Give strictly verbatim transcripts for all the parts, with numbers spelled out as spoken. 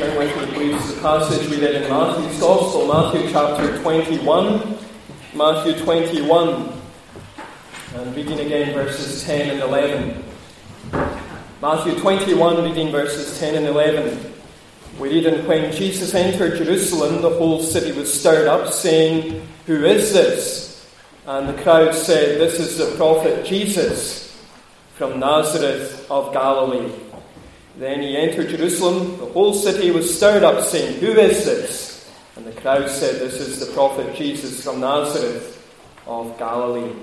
turn with me, please, to the passage we read in Matthew's Gospel, Matthew chapter twenty-one. Matthew twenty-one, and reading again verses ten and eleven. Matthew twenty-one, reading verses ten and eleven. We read, "And when Jesus entered Jerusalem, the whole city was stirred up, saying, 'Who is this?' And the crowd said, 'This is the prophet Jesus from Nazareth of Galilee.' Then he entered Jerusalem, the whole city was stirred up, saying, 'Who is this?' And the crowd said, 'This is the prophet Jesus from Nazareth of Galilee.'"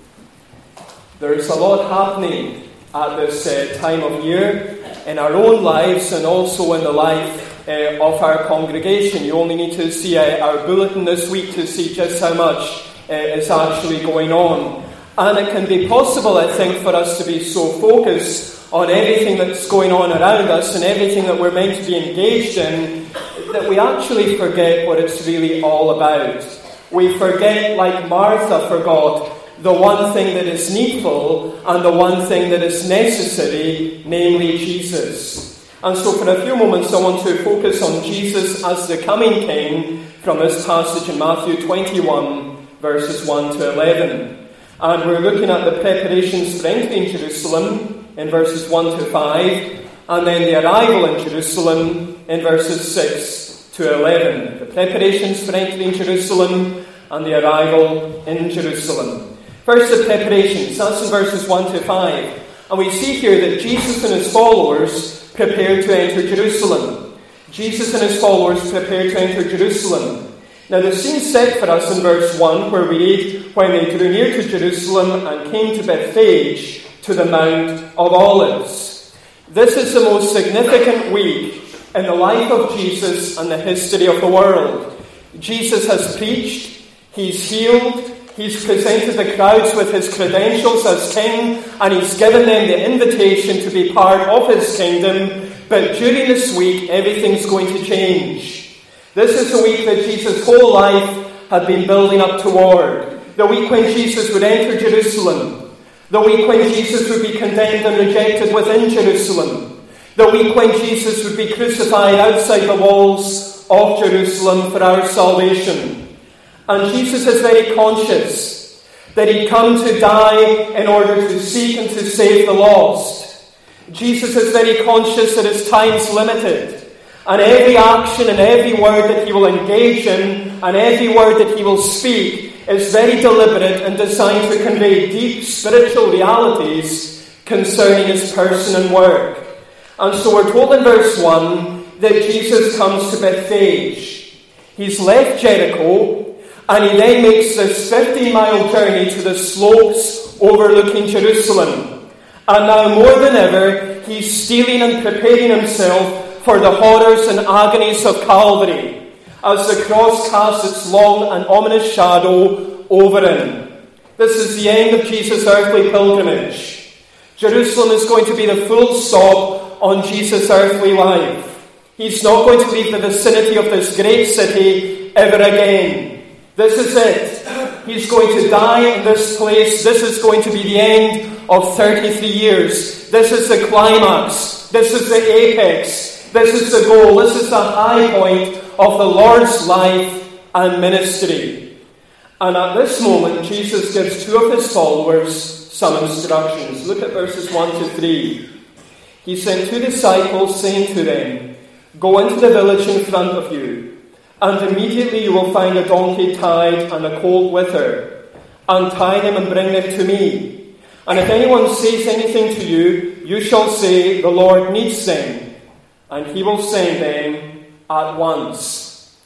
There is a lot happening at this uh, time of year in our own lives and also in the life uh, of our congregation. You only need to see uh, our bulletin this week to see just how much uh, is actually going on. And it can be possible, I think, for us to be so focused on everything that's going on around us and everything that we're meant to be engaged in, that we actually forget what it's really all about. We forget, like Martha forgot, the one thing that is needful and the one thing that is necessary, namely Jesus. And so for a few moments I want to focus on Jesus as the coming King from this passage in Matthew twenty-one, verses one to eleven. And we're looking at the preparations for entering Jerusalem in verses one to five, and then the arrival in Jerusalem in verses six to eleven. The preparations for entering Jerusalem and the arrival in Jerusalem. First, the preparations. That's in verses one to five. And we see here that Jesus and his followers prepared to enter Jerusalem. Jesus and his followers prepared to enter Jerusalem. Now the scene set for us in verse one, where we read, "When they drew near to Jerusalem and came to Bethphage, to the Mount of Olives." This is the most significant week in the life of Jesus and the history of the world. Jesus has preached, he's healed, he's presented the crowds with his credentials as king, and he's given them the invitation to be part of his kingdom. But during this week, everything's going to change. This is the week that Jesus' whole life had been building up toward. The week when Jesus would enter Jerusalem. The week when Jesus would be condemned and rejected within Jerusalem. The week when Jesus would be crucified outside the walls of Jerusalem for our salvation. And Jesus is very conscious that he'd come to die in order to seek and to save the lost. Jesus is very conscious that his time's limited. And every action and every word that he will engage in and every word that he will speak is very deliberate and designed to convey deep spiritual realities concerning his person and work. And so we're told in verse one that Jesus comes to Bethphage. He's left Jericho, and he then makes this fifteen-mile journey to the slopes overlooking Jerusalem. And now more than ever, he's steeling and preparing himself for the horrors and agonies of Calvary, as the cross casts its long and ominous shadow over him. This is the end of Jesus' earthly pilgrimage. Jerusalem is going to be the full stop on Jesus' earthly life. He's not going to leave the vicinity of this great city ever again. This is it. He's going to die in this place. This is going to be the end of thirty-three years. This is the climax. This is the apex. This is the goal. This is the high point of the Lord's life and ministry. And at this moment, Jesus gives two of his followers some instructions. Look at verses one to three. He sent two disciples, saying to them, "Go into the village in front of you, and immediately you will find a donkey tied and a colt with her. Untie them and bring them to me. And if anyone says anything to you, you shall say, 'The Lord needs them,' and he will send them at once."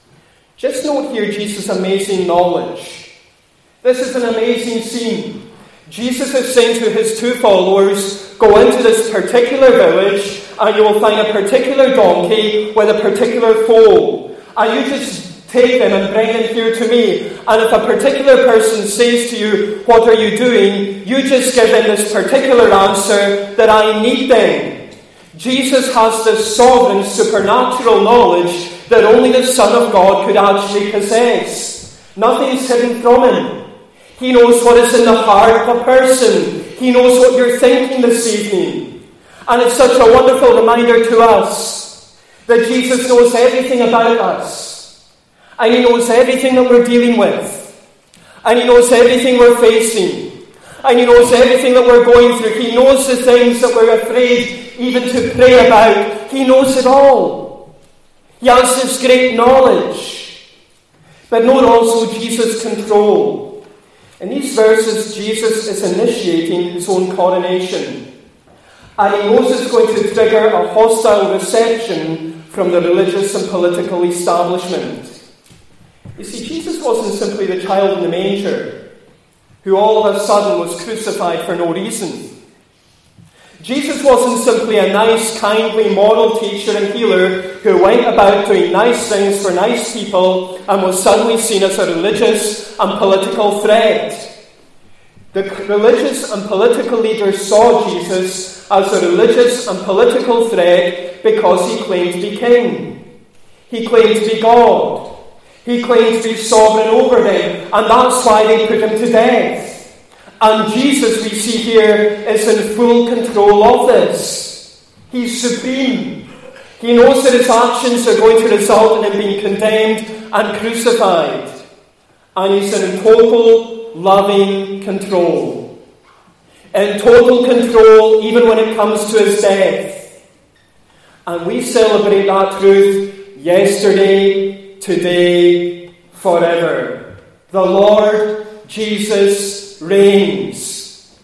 Just note here Jesus' amazing knowledge. This is an amazing scene. Jesus is saying to his two followers, "Go into this particular village, and you will find a particular donkey with a particular foal. And you just take them and bring them here to me. And if a particular person says to you, 'What are you doing?' you just give them this particular answer, that I need them." Jesus has this sovereign supernatural knowledge that only the Son of God could actually possess. Nothing's hidden from him. He knows what is in the heart of a person. He knows what you're thinking this evening. And it's such a wonderful reminder to us That Jesus knows everything about us. And he knows everything that we're dealing with. And he knows everything we're facing. And he knows everything that we're going through. He knows the things that we're afraid even to pray about. He knows it all. He has this great knowledge. But note also Jesus' control. In these verses, Jesus is initiating his own coronation. And he knows it's going to trigger a hostile reception from the religious and political establishment. You see, Jesus wasn't simply the child in the manger, who all of a sudden was crucified for no reason. Jesus wasn't simply a nice, kindly, moral teacher and healer who went about doing nice things for nice people and was suddenly seen as a religious and political threat. The religious and political leaders saw Jesus as a religious and political threat because he claimed to be king. He claimed to be God. He claimed to be sovereign over them, and that's why they put him to death. And Jesus, we see here, is in full control of this. He's supreme. He knows that his actions are going to result in him being condemned and crucified. And he's in total, loving control. In total control, even when it comes to his death. And we celebrate that truth yesterday, today, forever. The Lord Jesus reigns.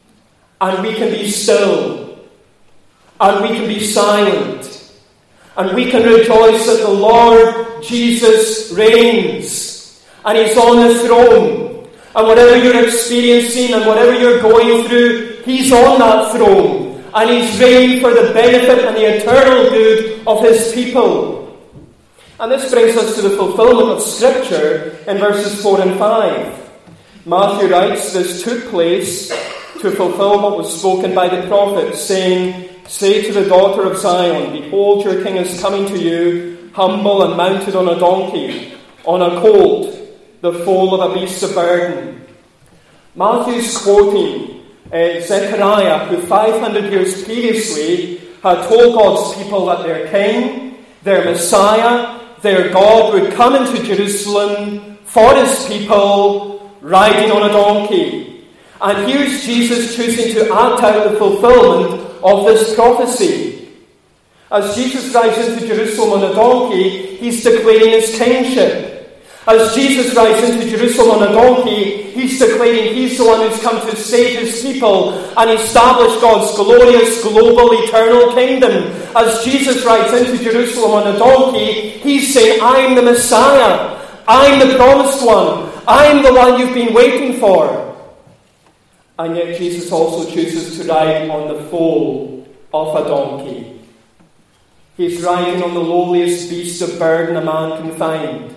And we can be still. And we can be silent. And we can rejoice that the Lord Jesus reigns. And he's on the throne. And whatever you're experiencing and whatever you're going through, he's on that throne. And he's reigning for the benefit and the eternal good of his people. And this brings us to the fulfillment of Scripture in verses four and five. Matthew writes, this took place to fulfill what was spoken by the prophet, saying, say to the daughter of Zion, behold, your king is coming to you, humble and mounted on a donkey, on a colt, the foal of a beast of burden. Matthew's quoting uh, Zechariah, who five hundred years previously had told God's people that their king, their Messiah, their God would come into Jerusalem for his people, riding on a donkey. And here's Jesus choosing to act out the fulfillment of this prophecy. As Jesus rides into Jerusalem on a donkey, he's declaring his kingship. As Jesus rides into Jerusalem on a donkey, he's declaring he's the one who's come to save his people and establish God's glorious, global, eternal kingdom. As Jesus rides into Jerusalem on a donkey, he's saying, I'm the Messiah. I'm the promised one. I'm the one you've been waiting for. And yet Jesus also chooses to ride on the foal of a donkey. He's riding on the lowliest beast of burden a man can find.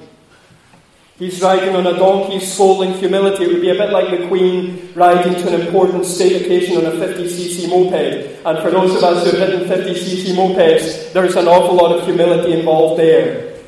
He's riding on a donkey's foal in humility. It would be a bit like the Queen riding to an important state occasion on a fifty c c moped. And for those of us who have ridden fifty c c mopeds, there's an awful lot of humility involved there.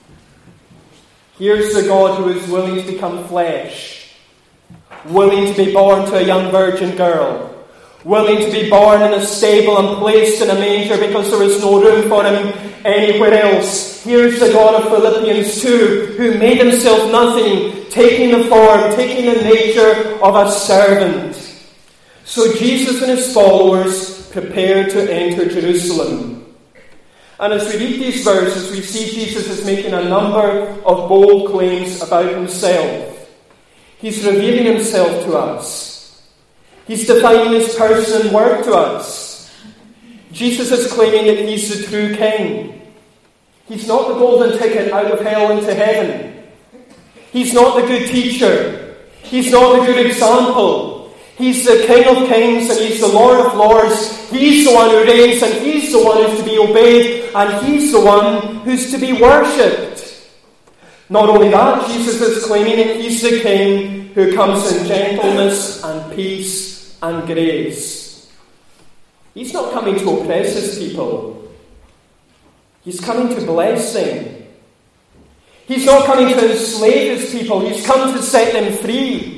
Here's the God who is willing to become flesh, willing to be born to a young virgin girl, willing to be born in a stable and placed in a manger because there was no room for him anywhere else. Here's the God of Philippians two, who made himself nothing, taking the form, taking the nature of a servant. So Jesus and his followers prepared to enter Jerusalem. And as we read these verses, we see Jesus is making a number of bold claims about himself. He's revealing himself to us. He's defining his person and work to us. Jesus is claiming that he's the true king. He's not the golden ticket out of hell into heaven. He's not the good teacher. He's not the good example. He's the King of kings and he's the Lord of lords. He's the one who reigns and he's the one who's to be obeyed and he's the one who's to be worshipped. Not only that, Jesus is claiming that he's the King who comes in gentleness and peace and grace. He's not coming to oppress his people. He's coming to bless them. He's not coming to enslave his people. He's come to set them free.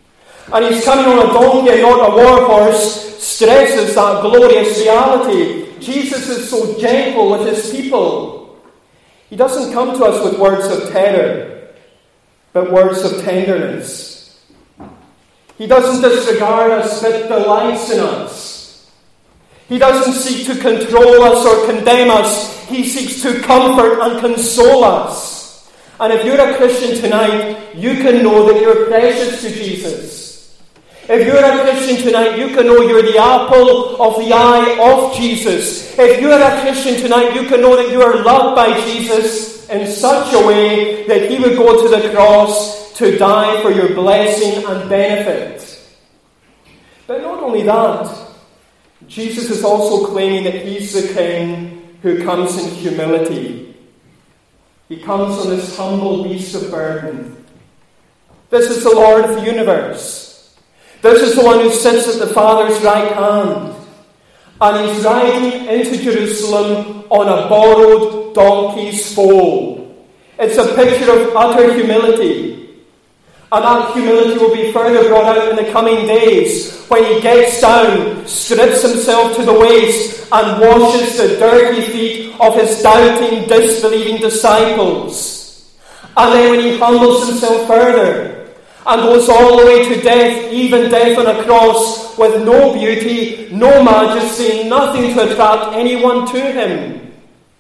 And he's coming on a donkey and not a war horse stresses that glorious reality. Jesus is so gentle with his people. He doesn't come to us with words of terror, but words of tenderness. He doesn't disregard us, but delights in us. He doesn't seek to control us or condemn us. He seeks to comfort and console us. And if you're a Christian tonight, you can know that you're precious to Jesus. If you're a Christian tonight, you can know you're the apple of the eye of Jesus. If you're a Christian tonight, you can know that you are loved by Jesus in such a way that he would go to the cross to die for your blessing and benefit. But not only that, Jesus is also claiming that he's the King who comes in humility. He comes on this humble beast of burden. This is the Lord of the universe. This is the one who sits at the Father's right hand. And he's riding into Jerusalem on a borrowed donkey's foal. It's a picture of utter humility. And that humility will be further brought out in the coming days when he gets down, strips himself to the waist, and washes the dirty feet of his doubting, disbelieving disciples. And then when he humbles himself further and goes all the way to death, even death on a cross, with no beauty, no majesty, nothing to attract anyone to him.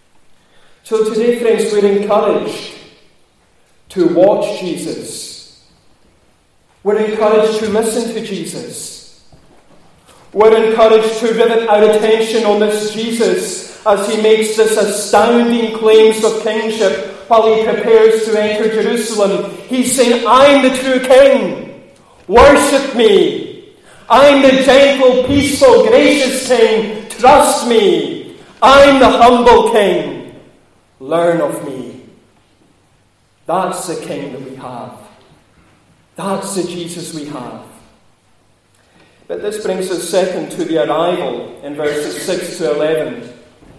So today, friends, we're encouraged to watch Jesus. We're encouraged to listen to Jesus. We're encouraged to rivet our attention on this Jesus as he makes this astounding claims of kingship while he prepares to enter Jerusalem. He's saying, I'm the true king. Worship me. I'm the gentle, peaceful, gracious king. Trust me. I'm the humble king. Learn of me. That's the king that we have. That's the Jesus we have. But this brings us second to the arrival in verses six to eleven.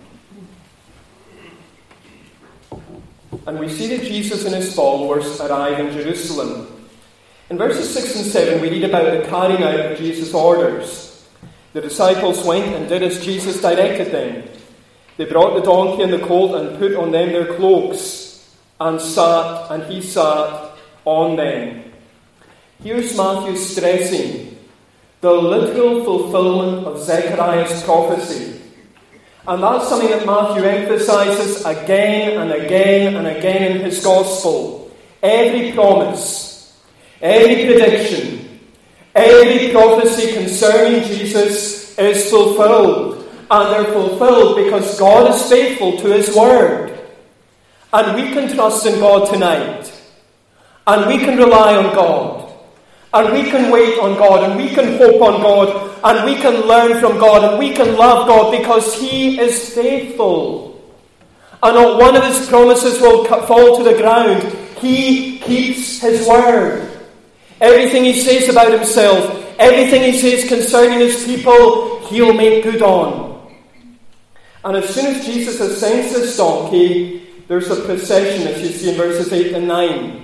And we see that Jesus and his followers arrive in Jerusalem. In verses six and seven, we read about the carrying out of Jesus' orders. The disciples went and did as Jesus directed them. They brought the donkey and the colt and put on them their cloaks, and sat, and he sat on them. Here's Matthew stressing the literal fulfillment of Zechariah's prophecy. And that's something that Matthew emphasizes again and again and again in his gospel. Every promise, every prediction, every prophecy concerning Jesus is fulfilled. And they're fulfilled because God is faithful to his word. And we can trust in God tonight. And we can rely on God. And we can wait on God, and we can hope on God, and we can learn from God, and we can love God because he is faithful. And not one of his promises will fall to the ground. He keeps his word. Everything he says about himself, everything he says concerning his people, he'll make good on. And as soon as Jesus ascends this donkey, there's a procession, as you see in verses eight and nine.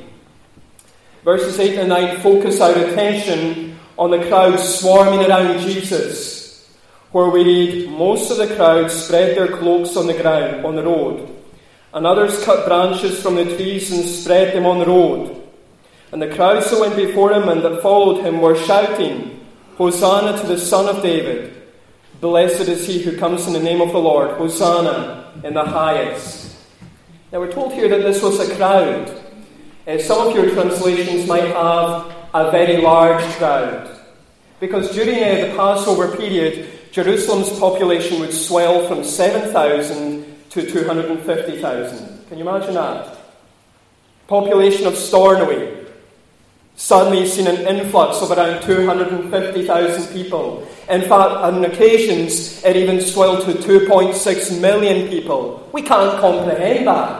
Verses eight and nine focus our attention on the crowd swarming around Jesus, where we read, most of the crowd spread their cloaks on the ground, on the road, and others cut branches from the trees and spread them on the road. And the crowds that went before him and that followed him were shouting, Hosanna to the Son of David. Blessed is he who comes in the name of the Lord. Hosanna in the highest. Now we're told here that this was a crowd. Uh, some of your translations might have a very large crowd. Because during uh, the Passover period, Jerusalem's population would swell from seven thousand to two hundred fifty thousand. Can you imagine that? Population of Stornoway. Suddenly you've seen an influx of around two hundred fifty thousand people. In fact, on occasions, it even swelled to two point six million people. We can't comprehend that.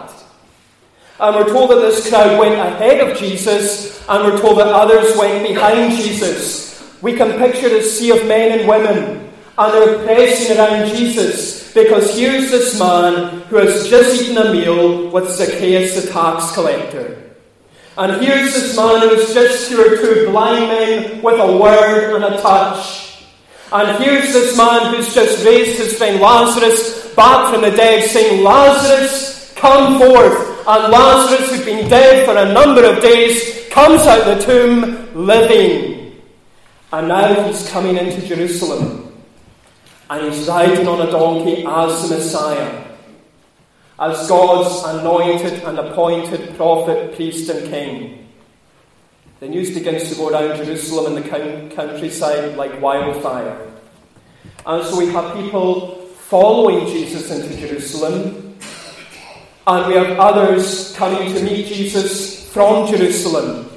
And we're told that this crowd went ahead of Jesus, and we're told that others went behind Jesus. We can picture the sea of men and women, and they're pressing around Jesus, because here's this man who has just eaten a meal with Zacchaeus the tax collector. And here's this man who has just cured two blind men with a word and a touch. And here's this man who's just raised his friend Lazarus back from the dead, saying, Lazarus, come forth. And Lazarus, who'd been dead for a number of days, comes out of the tomb living. And now he's coming into Jerusalem. And he's riding on a donkey as the Messiah, as God's anointed and appointed prophet, priest and king. The news begins to go around Jerusalem and the countryside like wildfire. And so we have people following Jesus into Jerusalem, and we have others coming to meet Jesus from Jerusalem.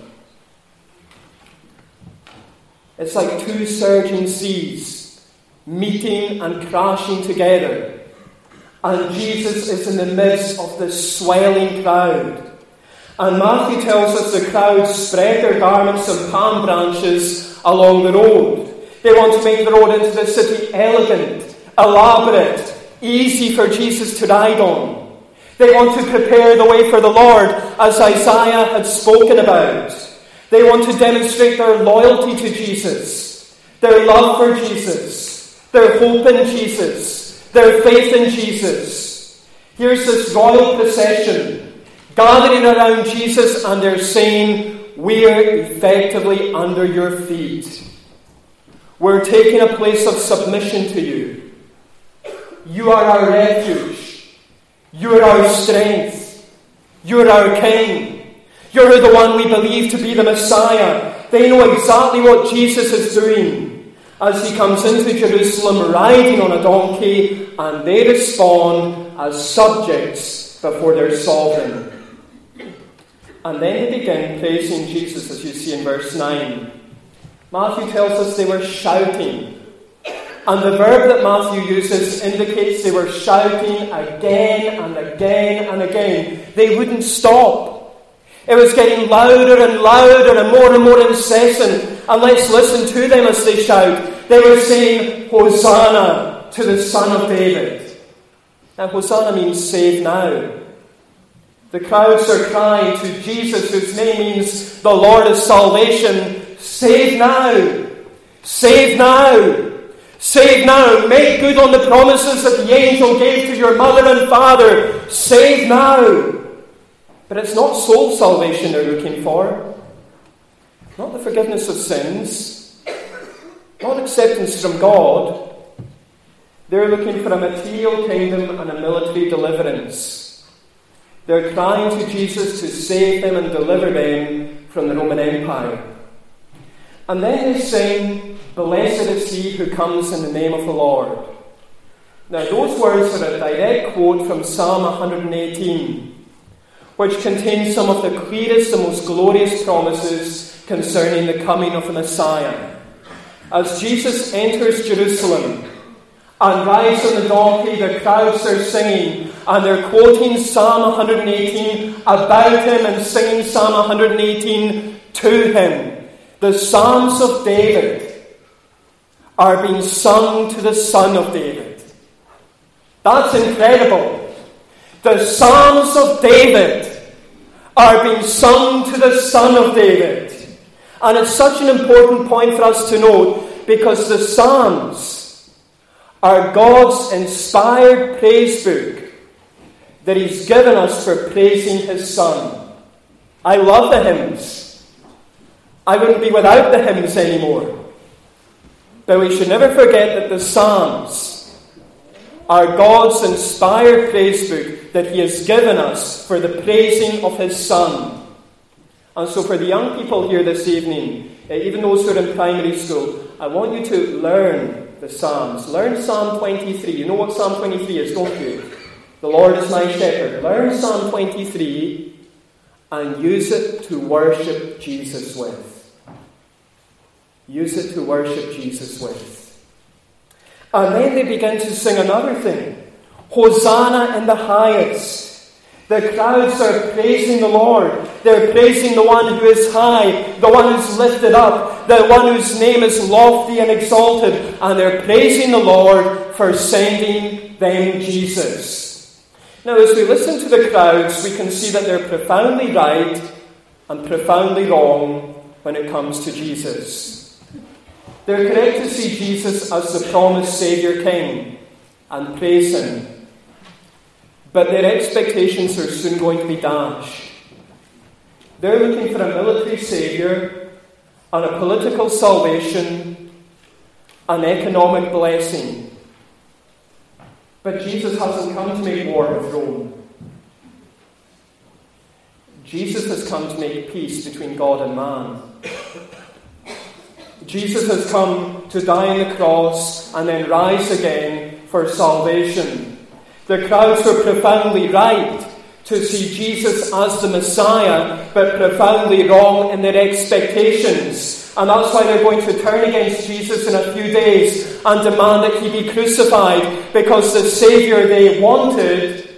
It's like two surging seas meeting and crashing together. And Jesus is in the midst of this swelling crowd. And Matthew tells us the crowd spread their garments and palm branches along the road. They want to make the road into the city elegant, elaborate, easy for Jesus to ride on. They want to prepare the way for the Lord, as Isaiah had spoken about. They want to demonstrate their loyalty to Jesus, their love for Jesus, their hope in Jesus, their faith in Jesus. Here's this royal procession gathering around Jesus, and they're saying, we're effectively under your feet. We're taking a place of submission to you. You are our refuge. You are our strength. You are our King. You're the one we believe to be the Messiah. They know exactly what Jesus is doing as he comes into Jerusalem riding on a donkey, and they respond as subjects before their sovereign. And then they begin praising Jesus, as you see in verse nine. Matthew tells us they were shouting. And the verb that Matthew uses indicates they were shouting again and again and again. They wouldn't stop. It was getting louder and louder and more and more incessant. And let's listen to them as they shout. They were saying, Hosanna to the Son of David. Now, Hosanna means save now. The crowds are crying to Jesus, whose name means the Lord of salvation, save now, save now, save now, make good on the promises that the angel gave to your mother and father, save now. But it's not soul salvation they're looking for, not the forgiveness of sins, not acceptance from God. They're looking for a material kingdom and a military deliverance. They're crying to Jesus to save them and deliver them from the Roman Empire. And then they sing, Blessed is he who comes in the name of the Lord. Now those words are a direct quote from Psalm one hundred eighteen, which contains some of the clearest and most glorious promises concerning the coming of the Messiah. As Jesus enters Jerusalem and rides on the donkey, the crowds are singing, and they're quoting Psalm one hundred eighteen about him and singing Psalm one hundred eighteen to him. The Psalms of David are being sung to the Son of David. That's incredible. The Psalms of David are being sung to the Son of David. And it's such an important point for us to note, because the Psalms are God's inspired praise book that he's given us for praising his Son. I love the hymns. I wouldn't be without the hymns anymore. But we should never forget that the Psalms are God's inspired praise book that he has given us for the praising of his Son. And so for the young people here this evening, even those who are in primary school, I want you to learn the Psalms. Learn Psalm twenty-three. You know what Psalm twenty-three is, don't you? The Lord is my shepherd. Learn Psalm twenty-three and use it to worship Jesus with. Use it to worship Jesus with. And then they begin to sing another thing. Hosanna in the highest. The crowds are praising the Lord. They're praising the one who is high, the one who's lifted up, the one whose name is lofty and exalted. And they're praising the Lord for sending them Jesus. Now, as we listen to the crowds, we can see that they're profoundly right and profoundly wrong when it comes to Jesus. They're correct to see Jesus as the promised Saviour King and praise Him. But their expectations are soon going to be dashed. They're looking for a military saviour and a political salvation, an economic blessing. But Jesus hasn't come to make war with Rome. Jesus has come to make peace between God and man. Jesus has come to die on the cross and then rise again for salvation. The crowds were profoundly right to see Jesus as the Messiah, but profoundly wrong in their expectations. And that's why they're going to turn against Jesus in a few days and demand that He be crucified, because the Saviour they wanted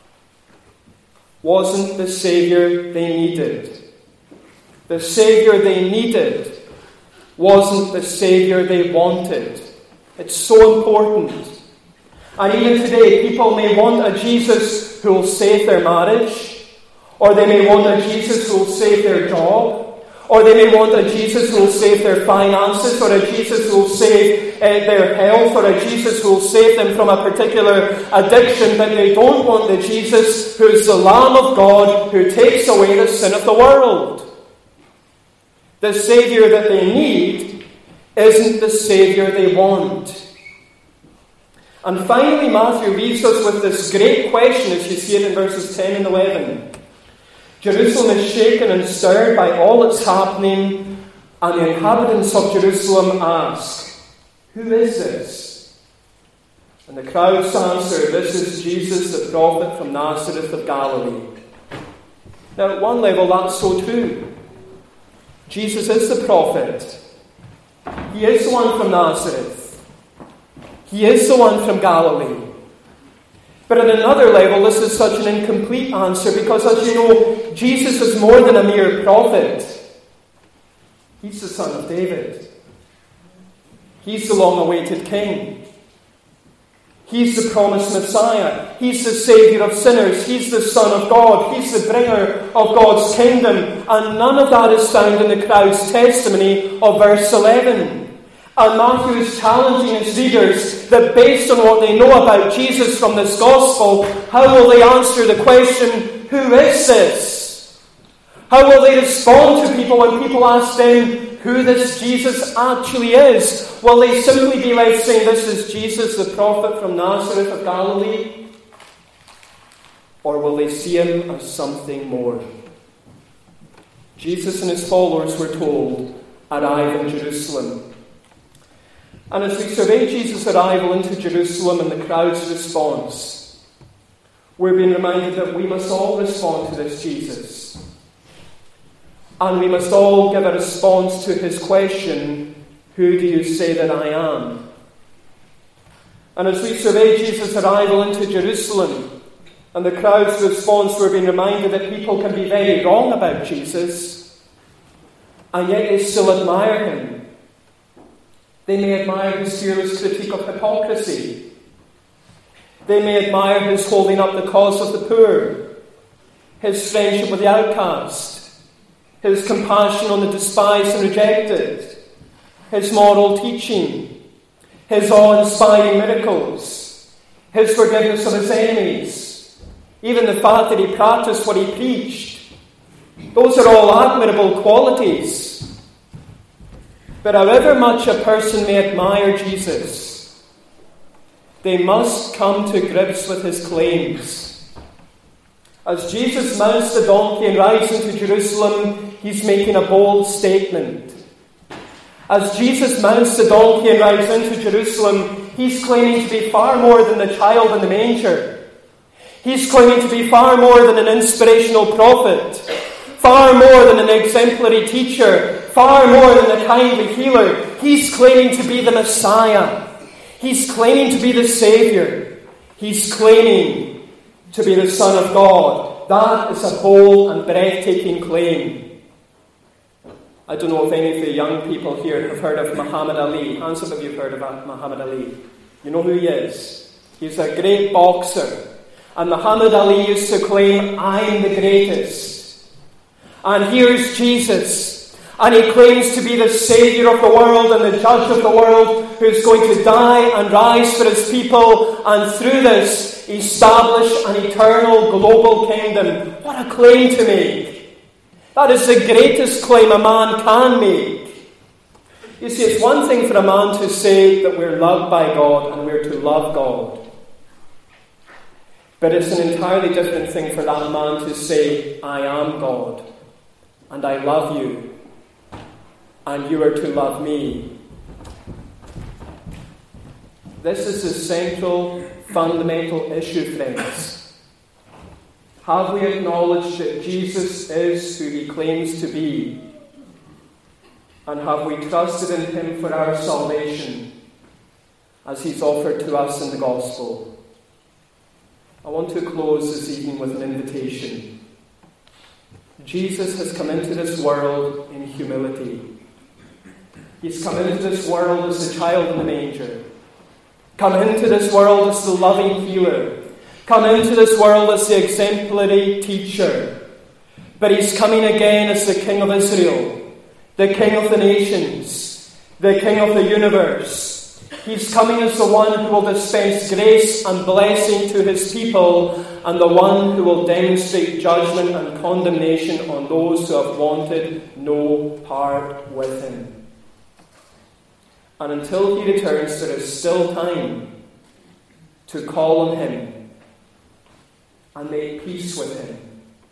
wasn't the Saviour they needed. The Saviour they needed wasn't the Saviour they wanted. It's so important. And even today, people may want a Jesus who will save their marriage, or they may want a Jesus who will save their job, or they may want a Jesus who will save their finances, or a Jesus who will save uh, their health, or a Jesus who will save them from a particular addiction, but they don't want the Jesus who is the Lamb of God who takes away the sin of the world. The Saviour that they need isn't the Saviour they want. And finally, Matthew leaves us with this great question, as you see it in verses ten and eleven. Jerusalem is shaken and stirred by all that's happening, and the inhabitants of Jerusalem ask, "Who is this?" And the crowds answer, "This is Jesus, the prophet from Nazareth of Galilee." Now, at one level, that's so true. Jesus is the prophet. He is the one from Nazareth. He is the one from Galilee. But at another level, this is such an incomplete answer, because, as you know, Jesus is more than a mere prophet. He's the son of David. He's the long-awaited king. He's the promised Messiah. He's the Saviour of sinners. He's the Son of God. He's the bringer of God's kingdom. And none of that is found in the crowd's testimony of verse eleven. And Matthew is challenging his readers that based on what they know about Jesus from this gospel, how will they answer the question, "Who is this?" How will they respond to people when people ask them who this Jesus actually is? Will they simply be left saying, "This is Jesus, the prophet from Nazareth of Galilee"? Or will they see Him as something more? Jesus and His followers, we're told, arrive in Jerusalem. And as we survey Jesus' arrival into Jerusalem and the crowd's response, we're being reminded that we must all respond to this Jesus. And we must all give a response to His question, "Who do you say that I am?" And as we survey Jesus' arrival into Jerusalem and the crowd's response, we're being reminded that people can be very wrong about Jesus, and yet they still admire Him. They may admire His fearless critique of hypocrisy. They may admire His holding up the cause of the poor, His friendship with the outcast, His compassion on the despised and rejected, His moral teaching, His awe-inspiring miracles, His forgiveness of His enemies, even the fact that He practiced what He preached. Those are all admirable qualities. But however much a person may admire Jesus, they must come to grips with His claims. As Jesus mounts the donkey and rides into Jerusalem, He's making a bold statement. As Jesus mounts the donkey and rides into Jerusalem, He's claiming to be far more than the child in the manger. He's claiming to be far more than an inspirational prophet, far more than an exemplary teacher, far more than a kindly healer. He's claiming to be the Messiah. He's claiming to be the Saviour. He's claiming to be the Son of God. That is a bold and breathtaking claim. I don't know if any of the young people here have heard of Muhammad Ali. Hands up if you've heard of Muhammad Ali. You know who he is. He's a great boxer. And Muhammad Ali used to claim, "I'm the greatest." And here's Jesus. And he claims to be the Saviour of the world and the Judge of the world, who is going to die and rise for his people, and through this establish an eternal global kingdom. What a claim to make! That is the greatest claim a man can make. You see, it's one thing for a man to say that we're loved by God and we're to love God. But it's an entirely different thing for that man to say, I am God, and I love you, and you are to love me. This is the central, fundamental issue, friends. Have we acknowledged that Jesus is who he claims to be? And have we trusted in him for our salvation, as he's offered to us in the gospel? I want to close this evening with an invitation. Jesus has come into this world in humility. He's come into this world as the child in the manger. Come into this world as the loving healer. Come into this world as the exemplary teacher. But he's coming again as the King of Israel, the King of the nations, the King of the universe. He's coming as the one who will dispense grace and blessing to his people, and the one who will demonstrate judgment and condemnation on those who have wanted no part with him. And until he returns, there is still time to call on him and make peace with him.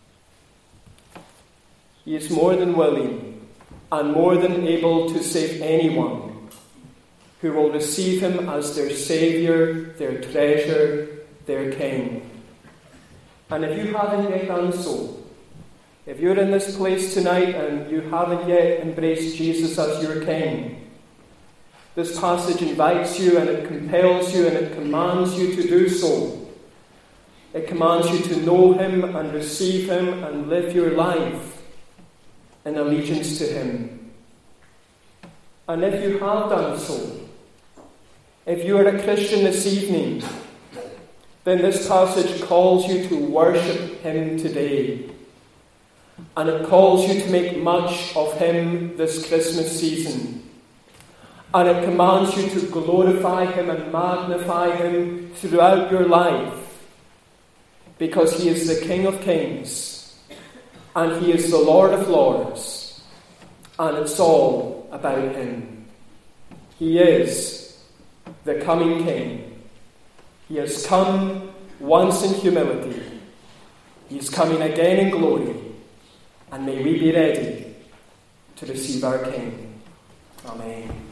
He is more than willing and more than able to save anyone who will receive him as their Saviour, their treasure, their King. And if you haven't yet done so, if you're in this place tonight and you haven't yet embraced Jesus as your King, this passage invites you and it compels you and it commands you to do so. It commands you to know him and receive him and live your life in allegiance to him. And if you have done so, if you are a Christian this evening, then this passage calls you to worship him today. And it calls you to make much of him this Christmas season. And it commands you to glorify him and magnify him throughout your life, because he is the King of Kings and he is the Lord of Lords, and it's all about him. He is the coming King. He has come once in humility. He's coming again in glory. And may we be ready to receive our King. Amen.